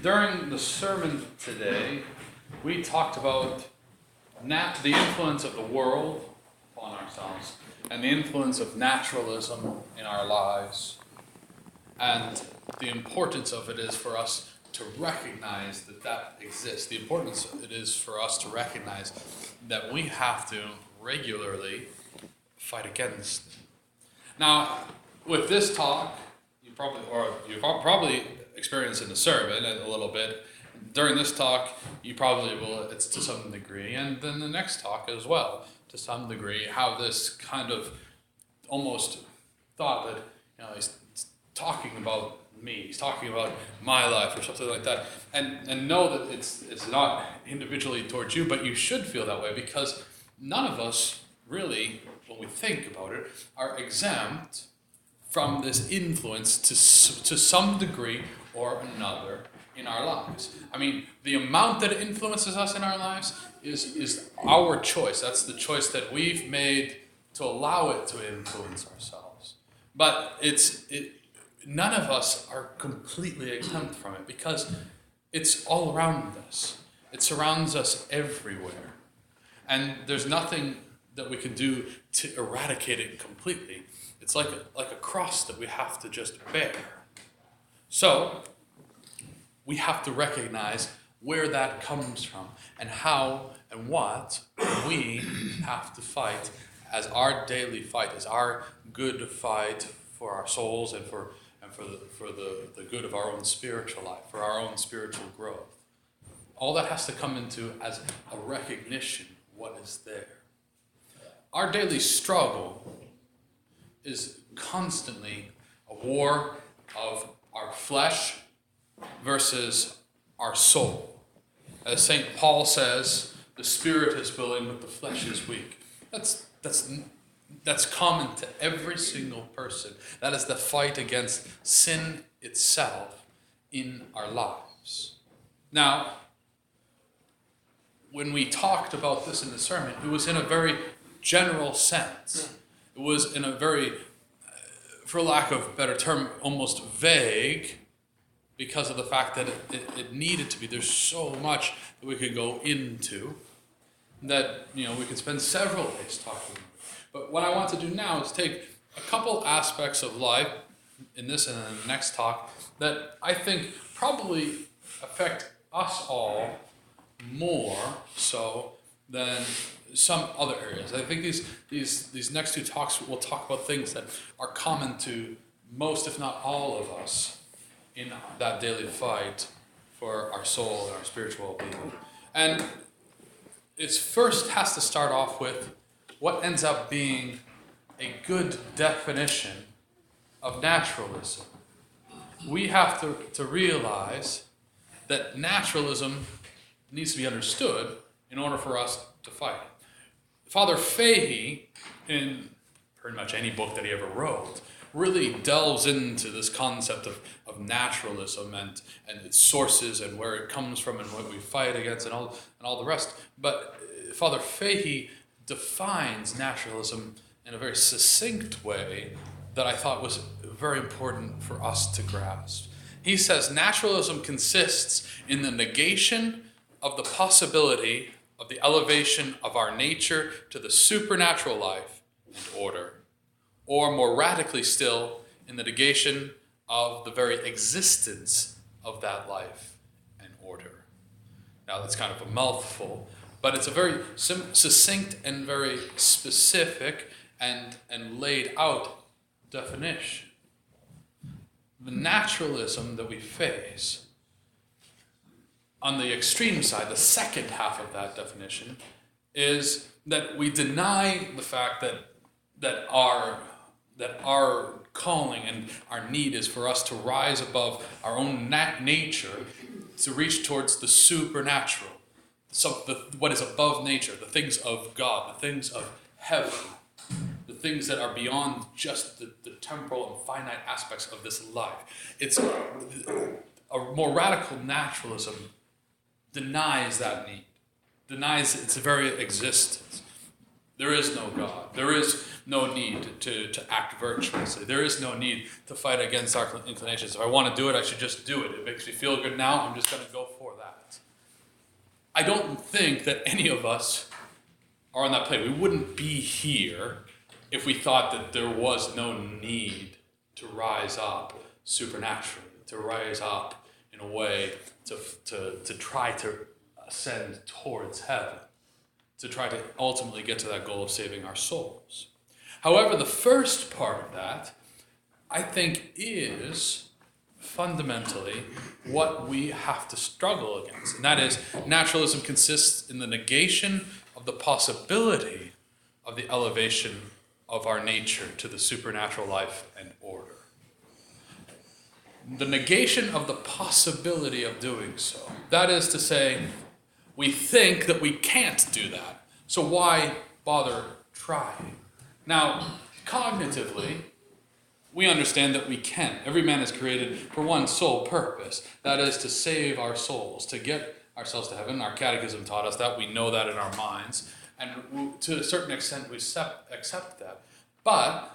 During the sermon today, we talked about the influence of the world upon ourselves and the influence of naturalism in our lives, and the importance of it is for us to recognize that that exists. The importance it is for us to recognize that we have to regularly fight against it. Now, with this talk, you've probably experienced in the sermon a little bit. During this talk, you probably will, it's to some degree, and then the next talk as well, to some degree, how this kind of almost thought that, he's talking about me, he's talking about my life or something like that, and know that it's not individually towards you, but you should feel that way, because none of us really, when we think about it, are exempt from this influence to some degree or another in our lives. I mean, the amount that it influences us in our lives is our choice. That's the choice that we've made to allow it to influence ourselves. But none of us are completely exempt from it, because it's all around us. It surrounds us everywhere. And there's nothing that we can do to eradicate it completely. It's like a cross that we have to just bear. So, we have to recognize where that comes from and how and what we have to fight as our daily fight, as our good fight for our souls and for the good of our own spiritual life, for our own spiritual growth. All that has to come into as a recognition what is there. Our daily struggle is constantly a war of our flesh versus our soul. As St. Paul says, the spirit is willing, but the flesh is weak. That's common to every single person. That is the fight against sin itself in our lives. Now, when we talked about this in the sermon, it was in a very general sense. It was in a very, for lack of a better term, almost vague, because of the fact that it needed to be. There's so much that we could go into that, we could spend several days talking about. But what I want to do now is take a couple aspects of life in this and in the next talk that I think probably affect us all more so than some other areas. I think these next two talks will talk about things that are common to most, if not all of us, in that daily fight for our soul and our spiritual well-being. And it first has to start off with what ends up being a good definition of naturalism. We have to realize that naturalism needs to be understood in order for us to fight it. Father Fahey, in pretty much any book that he ever wrote, really delves into this concept of naturalism and its sources and where it comes from and what we fight against and all the rest. But Father Fahey defines naturalism in a very succinct way that I thought was very important for us to grasp. He says naturalism consists in the negation of the possibility of the elevation of our nature to the supernatural life and order, or more radically still, in the negation of the very existence of that life and order. Now that's kind of a mouthful, but it's a very succinct and very specific and laid out definition. The naturalism that we face, on the extreme side, the second half of that definition, is that we deny the fact that our calling and our need is for us to rise above our own nature, to reach towards the supernatural, what is above nature, the things of God, the things of heaven, the things that are beyond just the temporal and finite aspects of this life. It's a more radical naturalism denies that need, denies its very existence. There is no God. There is no need to act virtuously. There is no need to fight against our inclinations. If I want to do it, I should just do it. It makes me feel good now. I'm just going to go for that. I don't think that any of us are on that plane. We wouldn't be here if we thought that there was no need to rise up supernaturally, to rise up in a way to try to ascend towards heaven, to try to ultimately get to that goal of saving our souls. However, the first part of that, I think, is fundamentally what we have to struggle against. And that is, naturalism consists in the negation of the possibility of the elevation of our nature to the supernatural life and order. The negation of the possibility of doing so. That is to say, we think that we can't do that. So why bother trying? Now, cognitively, we understand that we can. Every man is created for one sole purpose. That is to save our souls, to get ourselves to heaven. Our catechism taught us that. We know that in our minds. And to a certain extent, we accept that. But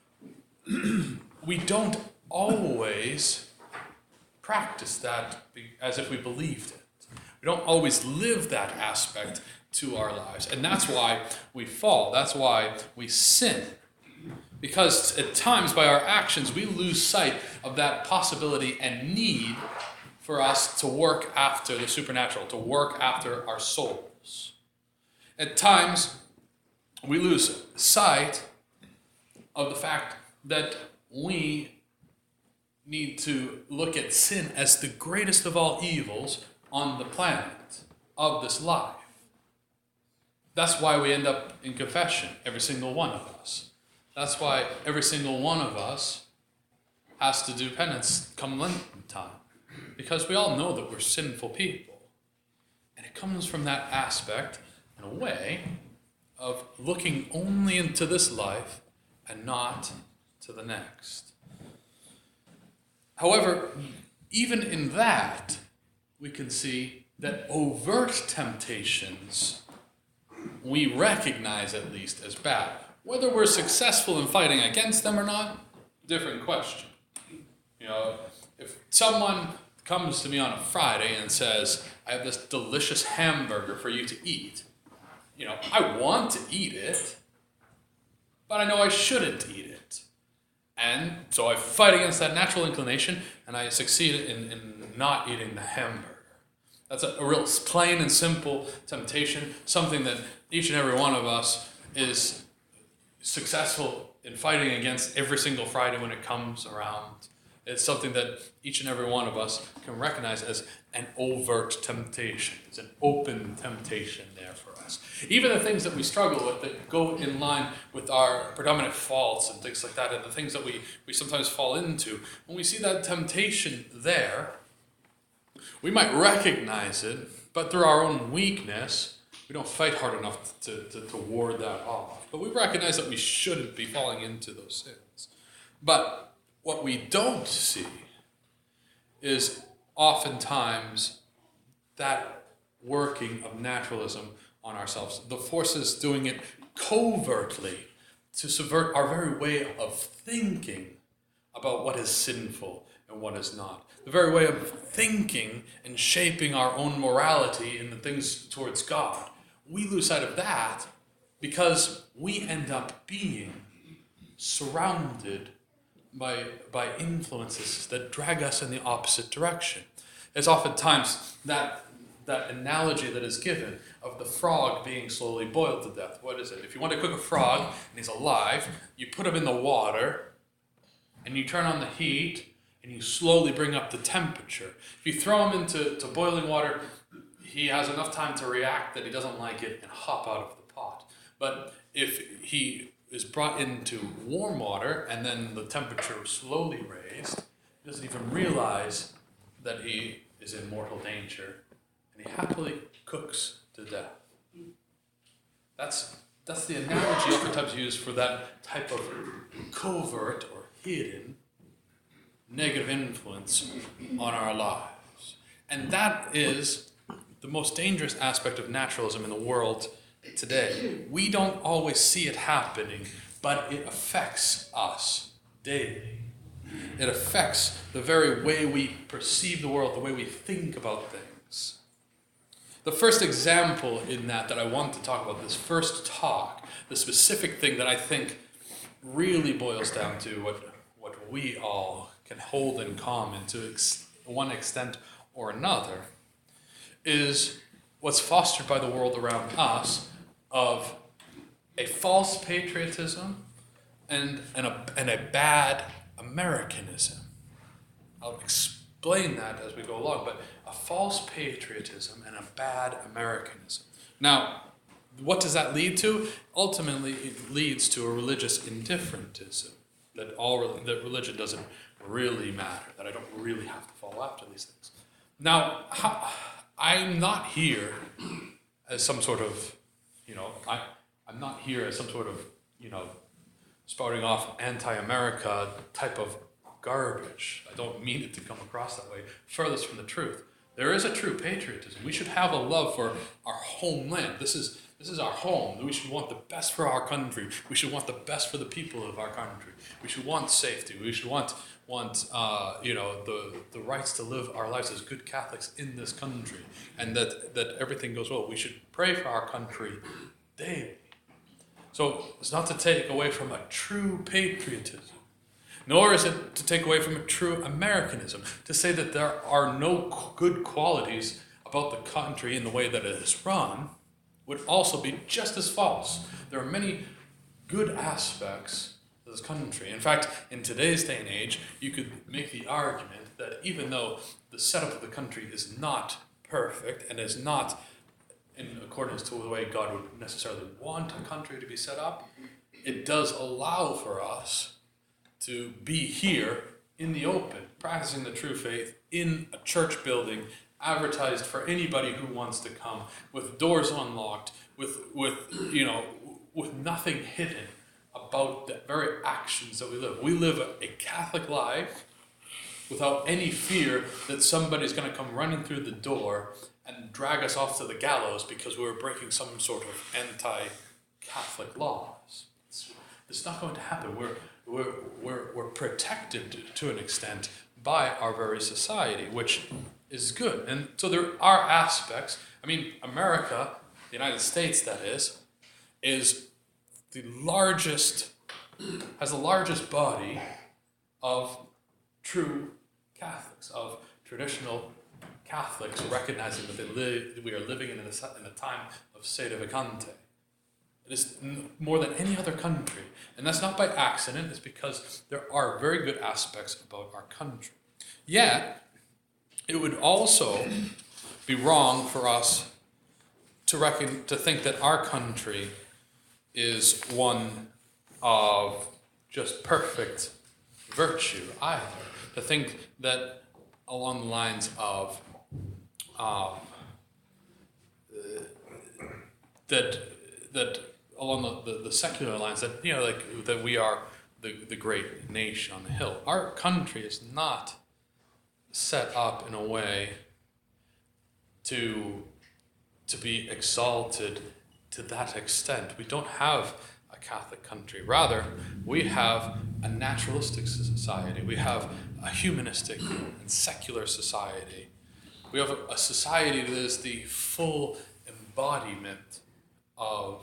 we don't always practice that as if we believed it. We don't always live that aspect to our lives. And that's why we fall. That's why we sin. Because at times, by our actions, we lose sight of that possibility and need for us to work after the supernatural, to work after our souls. At times, we lose sight of the fact that we need to look at sin as the greatest of all evils on the planet of this life. That's why we end up in confession, every single one of us. That's why every single one of us has to do penance come Lenten time. Because we all know that we're sinful people. And it comes from that aspect, in a way, of looking only into this life and not to the next. However, even in that, we can see that overt temptations we recognize at least as bad. Whether we're successful in fighting against them or not, different question. If someone comes to me on a Friday and says, I have this delicious hamburger for you to eat, I want to eat it, but I know I shouldn't eat it. And so I fight against that natural inclination, and I succeed in not eating the hamburger. That's a real plain and simple temptation, something that each and every one of us is successful in fighting against every single Friday when it comes around. It's something that each and every one of us can recognize as an overt temptation. It's an open temptation there for us. Even the things that we struggle with that go in line with our predominant faults and things like that, and the things that we sometimes fall into, when we see that temptation there, we might recognize it, but through our own weakness, we don't fight hard enough to ward that off. But we recognize that we shouldn't be falling into those sins. But what we don't see is oftentimes that working of naturalism on ourselves. The forces doing it covertly to subvert our very way of thinking about what is sinful and what is not. The very way of thinking and shaping our own morality in the things towards God. We lose sight of that because we end up being surrounded by influences that drag us in the opposite direction. There's oftentimes that analogy that is given of the frog being slowly boiled to death. What is it? If you want to cook a frog and he's alive, you put him in the water and you turn on the heat and you slowly bring up the temperature. If you throw him into boiling water, he has enough time to react that he doesn't like it and hop out of the pot. But if he is brought into warm water and then the temperature is slowly raised, he doesn't even realize that he is in mortal danger, and he happily cooks to death. That's the analogy oftentimes used for that type of covert or hidden negative influence on our lives. And that is the most dangerous aspect of naturalism in the world today. We don't always see it happening, but it affects us daily. It affects the very way we perceive the world, the way we think about things. The first example in that I want to talk about, this first talk, the specific thing that I think really boils down to what we all can hold in common to one extent or another, is what's fostered by the world around us of a false patriotism and a bad Americanism. I'll explain that as we go along, but a false patriotism and a bad Americanism. Now, what does that lead to? Ultimately, it leads to a religious indifferentism, that religion doesn't really matter, that I don't really have to follow after these things. Now, I'm not here as some sort of, I'm not here as some sort of, spouting off anti-America type of garbage. I don't mean it to come across that way. Furthest from the truth. There is a true patriotism. We should have a love for our homeland. This is our home. We should want the best for our country. We should want the best for the people of our country. We should want safety. We should want the rights to live our lives as good Catholics in this country, and that everything goes well. We should pray for our country daily. So it's not to take away from a true patriotism, nor is it to take away from a true Americanism, to say that there are no good qualities about the country in the way that it is run would also be just as false. There are many good aspects of this country. In fact, in today's day and age, you could make the argument that even though the setup of the country is not perfect and is not in accordance to the way God would necessarily want a country to be set up, it does allow for us to be here in the open, practicing the true faith in a church building, advertised for anybody who wants to come, with doors unlocked, with nothing hidden about the very actions that we live. We live a Catholic life without any fear that somebody's going to come running through the door and drag us off to the gallows because we were breaking some sort of anti-Catholic laws. It's not going to happen. We're protected to an extent by our very society, which is good. And so there are aspects. I mean, America, the United States that is the largest, has the largest body of true Catholics, of traditional Catholics, recognizing that we are living in a time of sedevacante. It is more than any other country. And that's not by accident, it's because there are very good aspects about our country. Yet, it would also be wrong for us to think that our country is one of just perfect virtue either. To think that along the lines of that along the secular lines, that that we are the great nation on the hill. Our country is not set up in a way to be exalted to that extent. We don't have a Catholic country. Rather, we have a naturalistic society. We have a humanistic and secular society. We have a society that is the full embodiment of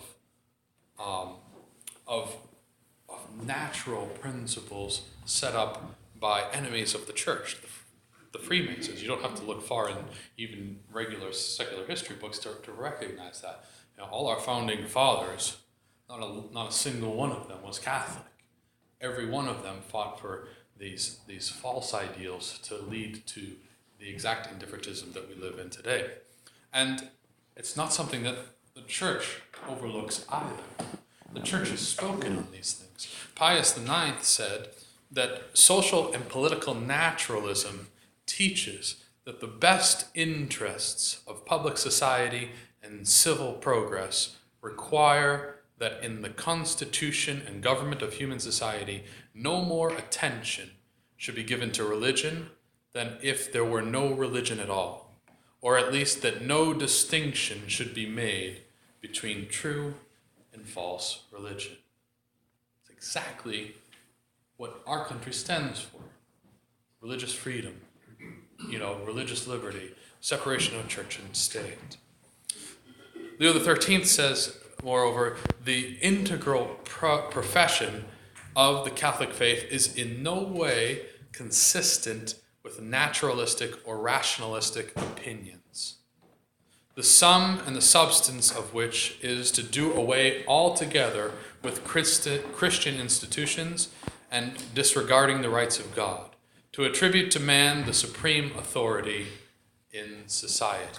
natural principles set up by enemies of the church, the Freemasons. You don't have to look far in even regular secular history books to recognize that. All our founding fathers, not a single one of them was Catholic. Every one of them fought for these false ideals to lead to the exact indifferentism that we live in today. And it's not something that the church overlooks either. The church has spoken on these things. Pius IX said that social and political naturalism teaches that the best interests of public society and civil progress require that in the constitution and government of human society, no more attention should be given to religion than if there were no religion at all, or at least that no distinction should be made between true and false religion. It's exactly what our country stands for. Religious freedom, religious liberty, separation of church and state. Leo XIII says, moreover, the integral profession of the Catholic faith is in no way consistent with naturalistic or rationalistic opinions, the sum and the substance of which is to do away altogether with Christian institutions and disregarding the rights of God, to attribute to man the supreme authority in society.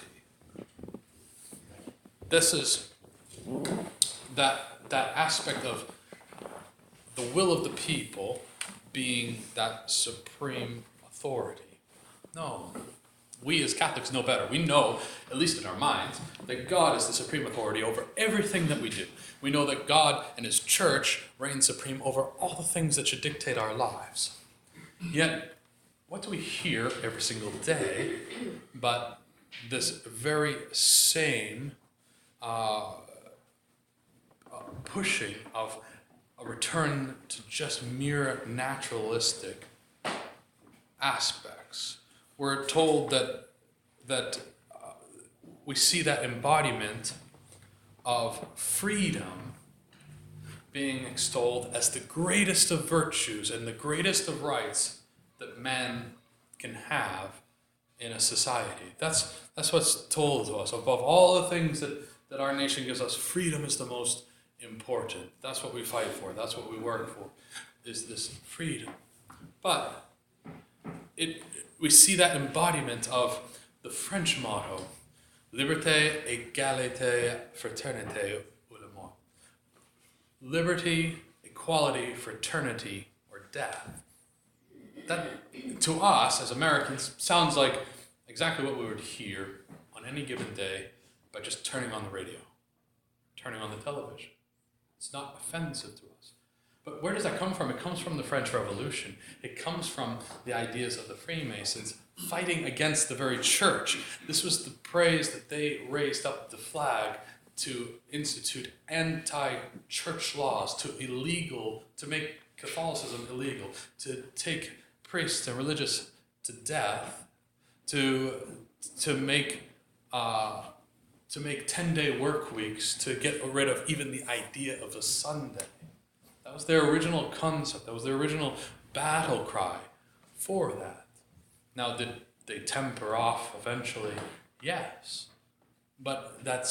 This is that aspect of the will of the people being that supreme authority. No, we as Catholics know better. We know, at least in our minds, that God is the supreme authority over everything that we do. We know that God and His church reign supreme over all the things that should dictate our lives. Yet, what do we hear every single day but this very same pushing of a return to just mere naturalistic aspects? We're told that we see that embodiment of freedom being extolled as the greatest of virtues and the greatest of rights that man can have in a society. That's what's told to us. Above all the things that our nation gives us, freedom is the most important. That's what we fight for. That's what we work for, is this freedom. But we see that embodiment of the French motto, liberté, égalité, fraternité, ou la mort. Liberty, equality, fraternity, or death. That, to us, as Americans, sounds like exactly what we would hear on any given day by just turning on the radio, turning on the television. It's not offensive to us. But where does that come from? It comes from the French Revolution. It comes from the ideas of the Freemasons fighting against the very church. This was the praise that they raised up the flag to institute anti-church laws, to make Catholicism illegal, to take priests and religious to death, to make 10-day work weeks, to get rid of even the idea of a Sunday. That was their original concept. That was their original battle cry for that. Now, did they temper off eventually? Yes. But that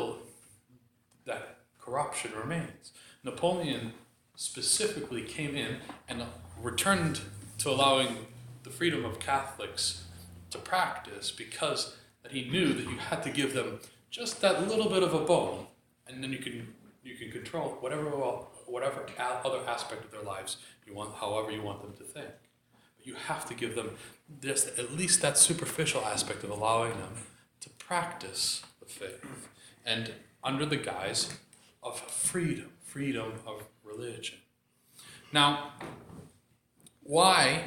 corruption remains. Napoleon specifically came in and returned to allowing the freedom of Catholics to practice, because that he knew that you had to give them just that little bit of a bone, and then you can control whatever other aspect of their lives you want, however you want them to think. But you have to give them just at least that superficial aspect of allowing them to practice the faith, and under the guise of freedom of religion. Now, why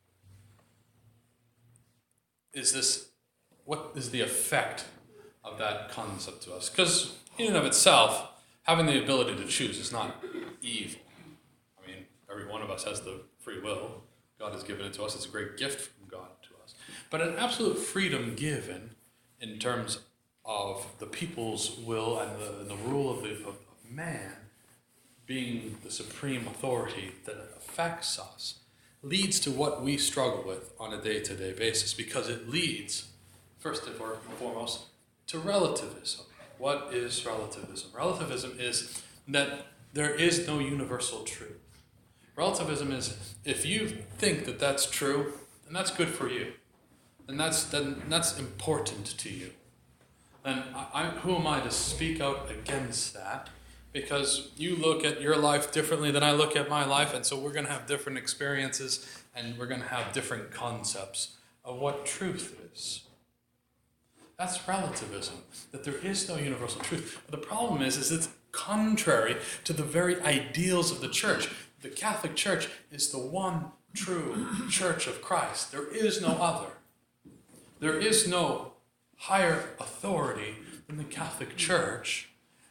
is this? What is the effect of that concept to us? Because in and of itself, having the ability to choose is not evil. I mean, every one of us has the free will. God has given it to us. It's a great gift from God to us. But an absolute freedom given in terms of the people's will and the rule of man being the supreme authority that affects us, leads to what we struggle with on a day-to-day basis, because it leads, first and foremost, to relativism. What is relativism? Relativism is that there is no universal truth. Relativism is, if you think that that's true, then that's good for you. Then that's important to you. Then who am I to speak out against that? Because you look at your life differently than I look at my life, and so we're going to have different experiences, and we're going to have different concepts of what truth is. That's relativism, that there is no universal truth. But the problem is it's contrary to the very ideals of the church. The Catholic Church is the one true Church of Christ. There is no other. There is no higher authority than the Catholic Church.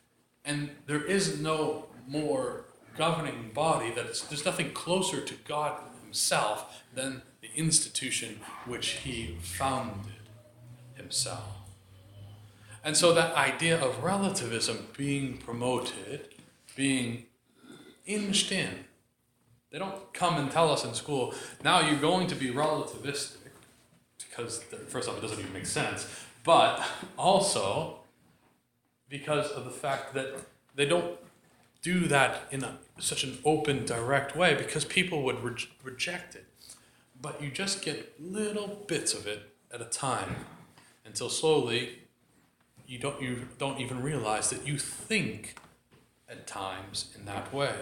And there is no more governing body, there's nothing closer to God himself than the institution which he founded himself. And so that idea of relativism being promoted, being inched in, they don't come and tell us in school, now you're going to be relativistic, because first off, it doesn't even make sense, but also because of the fact that they don't do that in such an open, direct way, because people would reject it. But you just get little bits of it at a time, until slowly you don't even realize that you think at times in that way.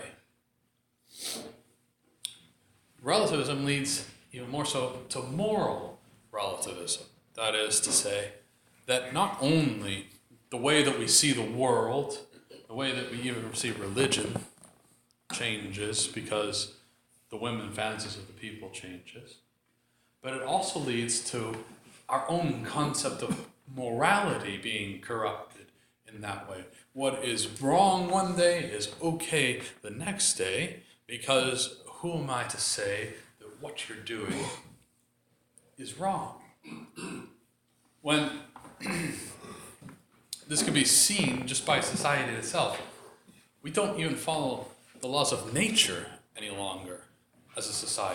Relativism leads even more so to moral relativism. That is to say, that not only the way that we see the world, the way that we even see religion changes because the women fancies of the people changes, but it also leads to our own concept of morality being corrupted in that way. What is wrong one day is okay the next day, because who am I to say that what you're doing is wrong? When this can be seen just by society itself. We don't even follow the laws of nature any longer as a society,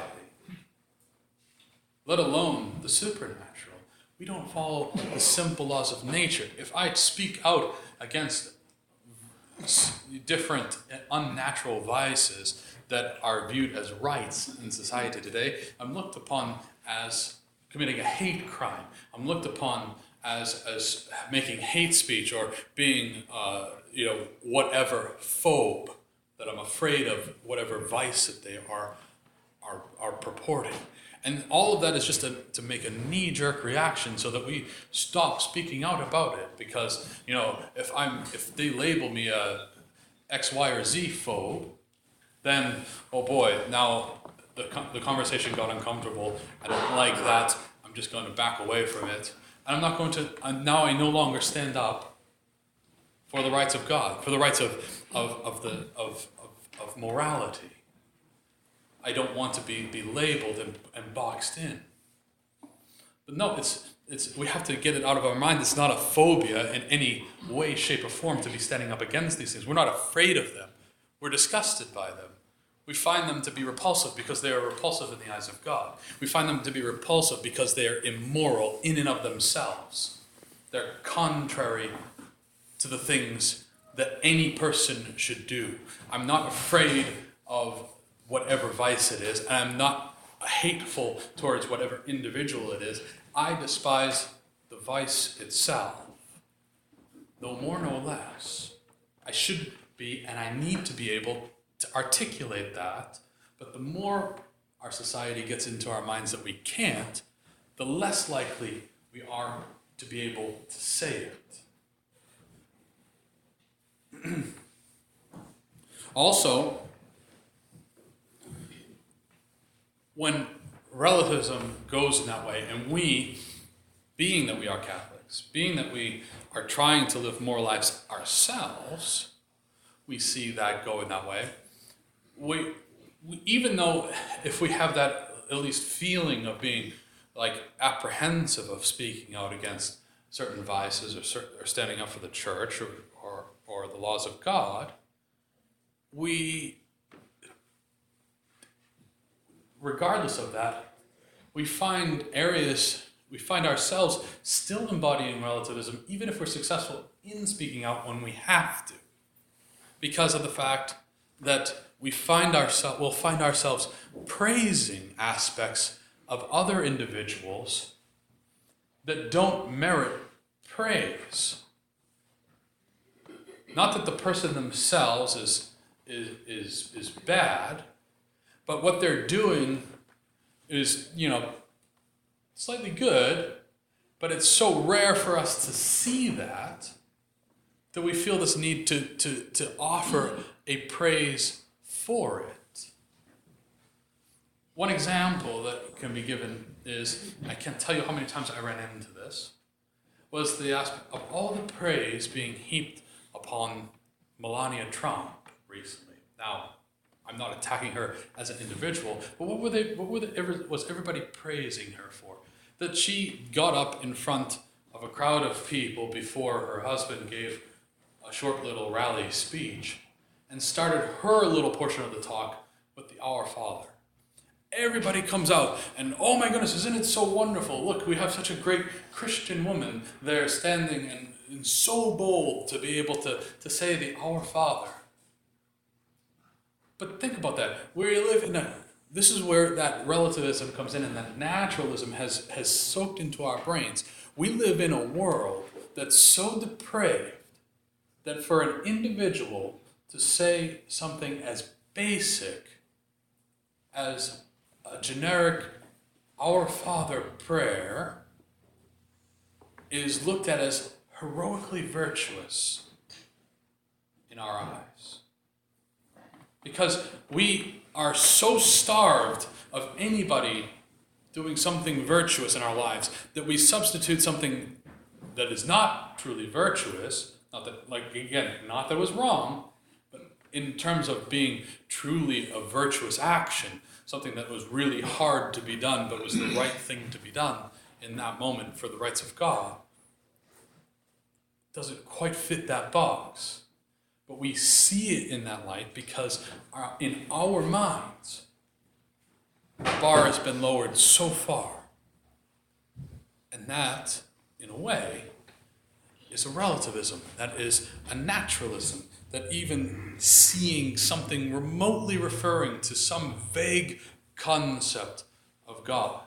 let alone the supernatural. We don't follow the simple laws of nature. If I speak out against different unnatural vices that are viewed as rights in society today, I'm looked upon as committing a hate crime. I'm looked upon as making hate speech, or being whatever phobe, that I'm afraid of whatever vice that they are purporting. And all of that is just to make a knee-jerk reaction so that we stop speaking out about it. Because, if they label me a X, Y, or Z phobe, then, oh boy, now the conversation got uncomfortable. I don't like that. I'm just going to back away from it. And I'm not going to, now I no longer stand up for the rights of God, for the rights of morality. I don't want to be labeled and boxed in. But no, it's we have to get it out of our mind. It's not a phobia in any way, shape, or form to be standing up against these things. We're not afraid of them. We're disgusted by them. We find them to be repulsive because they are repulsive in the eyes of God. We find them to be repulsive because they are immoral in and of themselves. They're contrary to the things that any person should do. I'm not afraid of whatever vice it is, and I'm not hateful towards whatever individual it is. I despise the vice itself. No more, no less. I should be, and I need to be able to articulate that, but the more our society gets into our minds that we can't, the less likely we are to be able to say it. Also, when relativism goes in that way, and we, being that we are Catholics, being that we are trying to live moral lives ourselves, we see that go in that way. We even though if we have that at least feeling of being like apprehensive of speaking out against certain vices, or standing up for the church, or the laws of God, we, regardless of that, we find ourselves still embodying relativism, even if we're successful in speaking out when we have to, because of the fact that we'll find ourselves praising aspects of other individuals that don't merit praise. Not that the person themselves is bad, but what they're doing is, slightly good, but it's so rare for us to see that we feel this need to offer a praise for it. One example that can be given is, I can't tell you how many times I ran into this, was the aspect of all the praise being heaped upon Melania Trump recently. Now, I'm not attacking her as an individual, but was everybody praising her for? That she got up in front of a crowd of people before her husband gave a short little rally speech and started her little portion of the talk with the Our Father. Everybody comes out and, oh my goodness, isn't it so wonderful? Look, we have such a great Christian woman there standing and so bold to be able to say the Our Father. But think about that. We live in this is where that relativism comes in and that naturalism has soaked into our brains. We live in a world that's so depraved that for an individual to say something as basic as a generic Our Father prayer is looked at as heroically virtuous in our eyes. Because we are so starved of anybody doing something virtuous in our lives that we substitute something that is not truly virtuous, not that it was wrong, but in terms of being truly a virtuous action, something that was really hard to be done but was the right thing to be done in that moment for the rights of God, doesn't quite fit that box. But we see it in that light because in our minds, the bar has been lowered so far. And that, in a way, is a relativism. That is a naturalism. That even seeing something remotely referring to some vague concept of God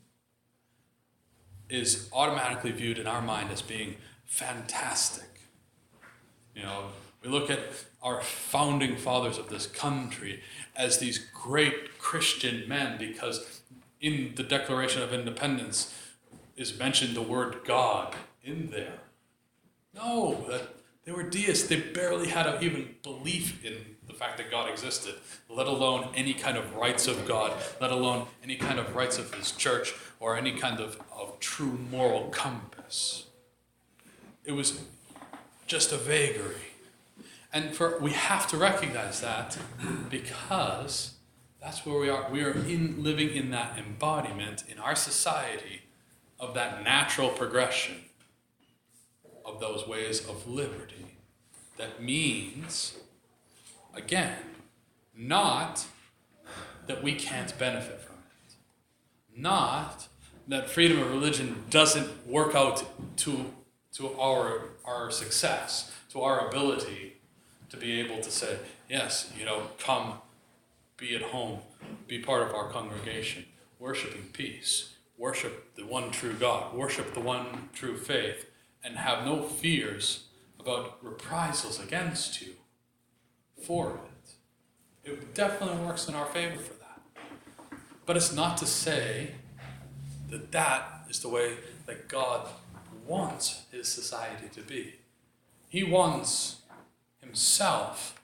is automatically viewed in our mind as being fantastic. We look at our founding fathers of this country as these great Christian men because in the Declaration of Independence is mentioned the word God in there. No, they were deists. They barely had an even belief in the fact that God existed, let alone any kind of rights of God, let alone any kind of rights of his church or any kind of true moral compass. It was just a vagary. And we have to recognize that because that's where we are. We are living in that embodiment in our society of that natural progression of those ways of liberty. That means, again, not that we can't benefit from it. Not that freedom of religion doesn't work out to our success, to our ability to be able to say, yes, come, be at home, be part of our congregation, worship in peace, worship the one true God, worship the one true faith, and have no fears about reprisals against you for it. It definitely works in our favor for that. But it's not to say that that is the way that God wants his society to be. He wants himself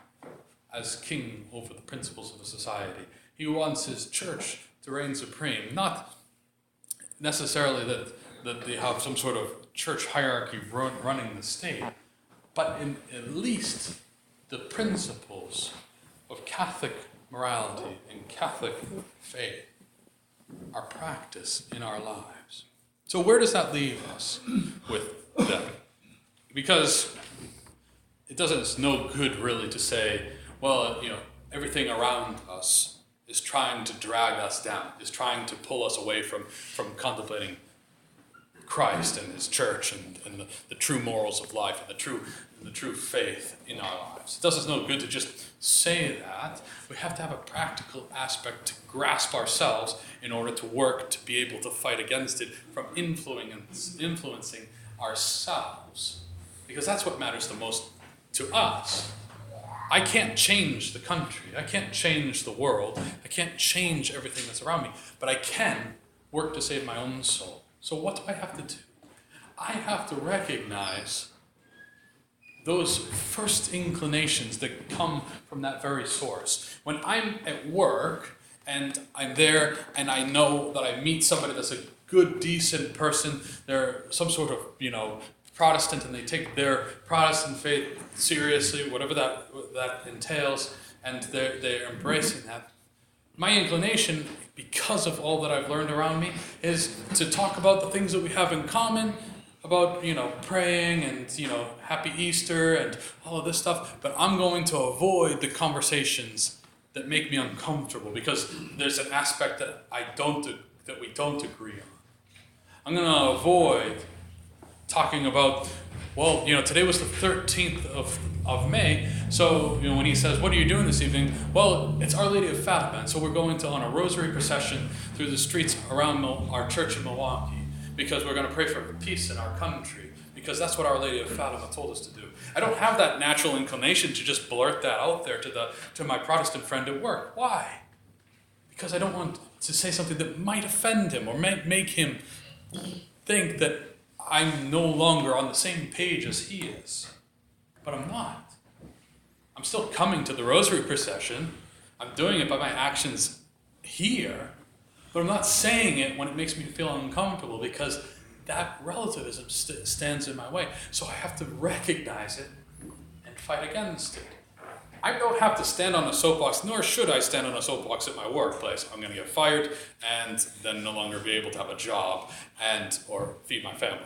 as king over the principles of a society. He wants his church to reign supreme. Not necessarily that they have some sort of church hierarchy running the state, but in at least the principles of Catholic morality and Catholic faith are practiced in our lives. So where does that leave us with them? Because it's no good really to say, well, everything around us is trying to drag us down, is trying to pull us away from contemplating Christ and his church and the true morals of life and the true faith in our lives. It does us no good to just say that. We have to have a practical aspect to grasp ourselves in order to work to be able to fight against it from influencing ourselves. Because that's what matters the most to us. I can't change the country. I can't change the world. I can't change everything that's around me. But I can work to save my own soul. So what do I have to do? I have to recognize those first inclinations that come from that very source. When I'm at work and I'm there and I know that I meet somebody that's a good, decent person, they're some sort of, Protestant and they take their Protestant faith seriously, whatever that entails, and they're embracing that. My inclination, because of all that I've learned around me, is to talk about the things that we have in common, about, praying and, Happy Easter and all of this stuff, but I'm going to avoid the conversations that make me uncomfortable because there's an aspect that we don't agree on. I'm going to avoid talking about, well, today was the 13th of May, so, when he says, what are you doing this evening? Well, it's Our Lady of Fatima, and so we're going on a rosary procession through the streets around our church in Milwaukee, because we're going to pray for peace in our country, because that's what Our Lady of Fatima told us to do. I don't have that natural inclination to just blurt that out there to my Protestant friend at work. Why? Because I don't want to say something that might offend him or make him think that I'm no longer on the same page as he is. But I'm not. I'm still coming to the rosary procession. I'm doing it by my actions here, but I'm not saying it when it makes me feel uncomfortable because that relativism stands in my way. So I have to recognize it and fight against it. I don't have to stand on a soapbox, nor should I stand on a soapbox at my workplace. I'm going to get fired and then no longer be able to have a job or feed my family.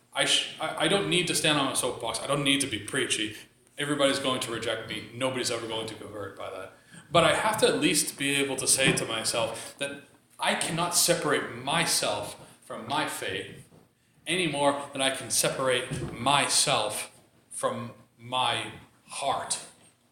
I don't need to stand on a soapbox. I don't need to be preachy. Everybody's going to reject me. Nobody's ever going to convert by that. But I have to at least be able to say to myself that I cannot separate myself from my faith any more than I can separate myself from my heart,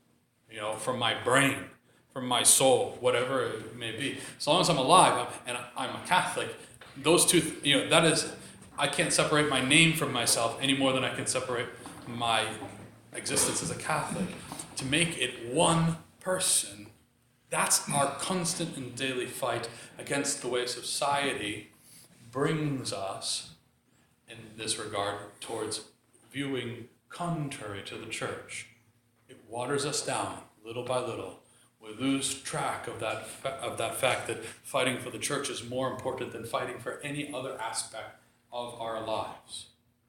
from my brain, from my soul, whatever it may be. As long as I'm alive and I'm a Catholic, those two, that is, I can't separate my name from myself any more than I can separate my existence as a Catholic. To make it one person, that's our constant and daily fight against the way society brings us in this regard towards viewing contrary to the church. It waters us down little by little. We lose track of that fact that fighting for the church is more important than fighting for any other aspect of our lives.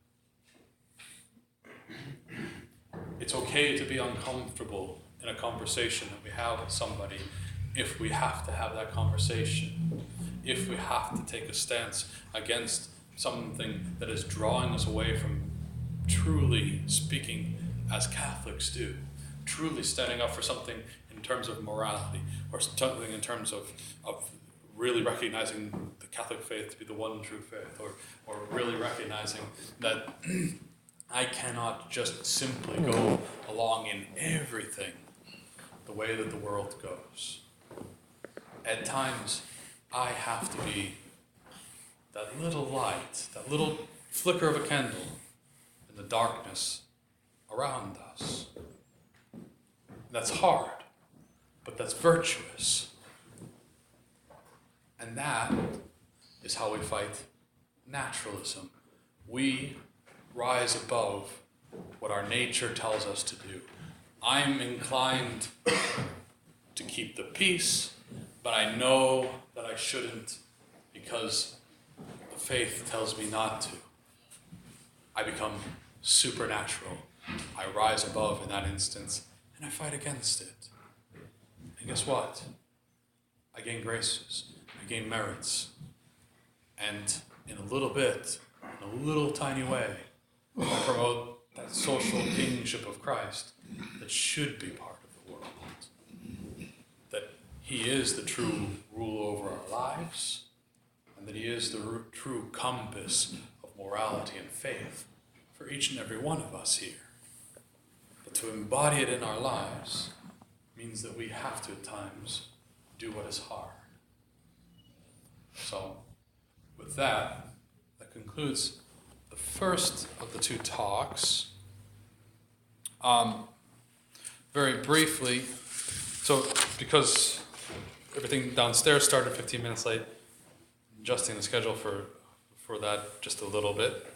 It's okay to be uncomfortable in a conversation that we have with somebody if we have to have that conversation, if we have to take a stance against something that is drawing us away from truly speaking as Catholics do, truly standing up for something in terms of morality or something in terms of really recognizing the Catholic faith to be the one true faith, or really recognizing that I cannot just simply go along in everything the way that the world goes. At times, I have to be that little light, that little flicker of a candle in the darkness around us. That's hard, but that's virtuous. And that is how we fight naturalism. We rise above what our nature tells us to do. I'm inclined to keep the peace, but I know that I shouldn't because the faith tells me not to. I become supernatural. I rise above in that instance, and I fight against it. And guess what? I gain graces. I gain merits. And in a little bit, in a little tiny way, I promote that social kingship of Christ that should be part of the world. That he is the true rule over our lives, and that he is the true compass of morality and faith for each and every one of us here. But to embody it in our lives means that we have to at times do what is hard. So, with that concludes the first of the two talks. Very briefly, so because everything downstairs started 15 minutes late, adjusting the schedule for that just a little bit.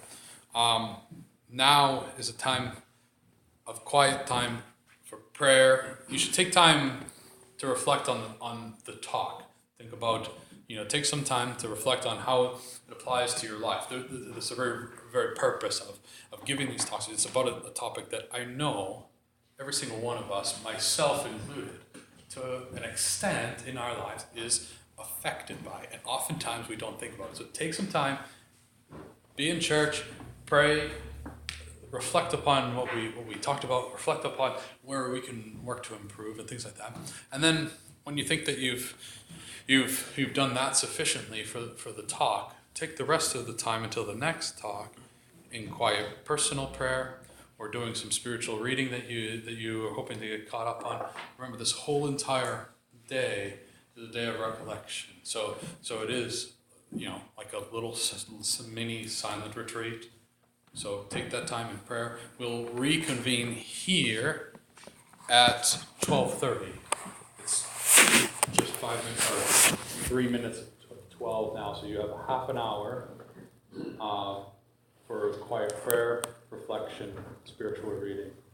Now is a time of quiet time for prayer. You should take time to reflect on the talk. Think about take some time to reflect on how it applies to your life. This is the very purpose of giving these talks. It's about a topic that I know every single one of us, myself included, to an extent in our lives is affected by. And oftentimes we don't think about it. So take some time, be in church, pray, reflect upon what we talked about, reflect upon where we can work to improve and things like that. And then when you think that you've done that sufficiently for the talk, take the rest of the time until the next talk in quiet personal prayer or doing some spiritual reading that you are hoping to get caught up on. Remember, this whole entire day is a day of recollection. So it is, like a little mini silent retreat. So take that time in prayer. We'll reconvene here at 12:30. It's just 5 minutes or 3 minutes of 12 now, so you have a half an hour for quiet prayer, reflection, spiritual reading.